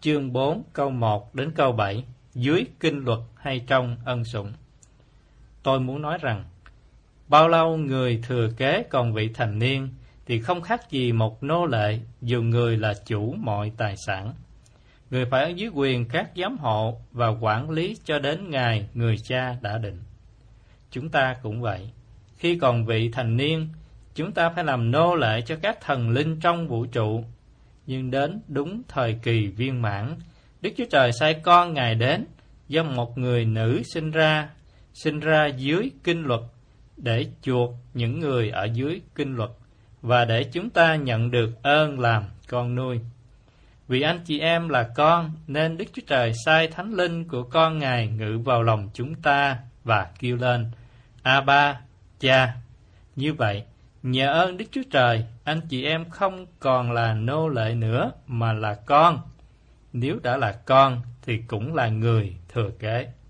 chương 4 câu 1 đến câu 7, dưới kinh luật hay trong ân sủng. Tôi muốn nói rằng, bao lâu người thừa kế còn vị thành niên thì không khác gì một nô lệ, dù người là chủ mọi tài sản. Người phải ở dưới quyền các giám hộ và quản lý cho đến ngày người cha đã định. Chúng ta cũng vậy. Khi còn vị thành niên, chúng ta phải làm nô lệ cho các thần linh trong vũ trụ. Nhưng đến đúng thời kỳ viên mãn, Đức Chúa Trời sai con Ngài đến do một người nữ sinh ra dưới kinh luật để chuộc những người ở dưới kinh luật và để chúng ta nhận được ơn làm con nuôi. Vì anh chị em là con nên Đức Chúa Trời sai Thánh Linh của con Ngài ngự vào lòng chúng ta và kêu lên: Abba, Cha. Như vậy, nhờ ơn Đức Chúa Trời, anh chị em không còn là nô lệ nữa mà là con. Nếu đã là con thì cũng là người thừa kế.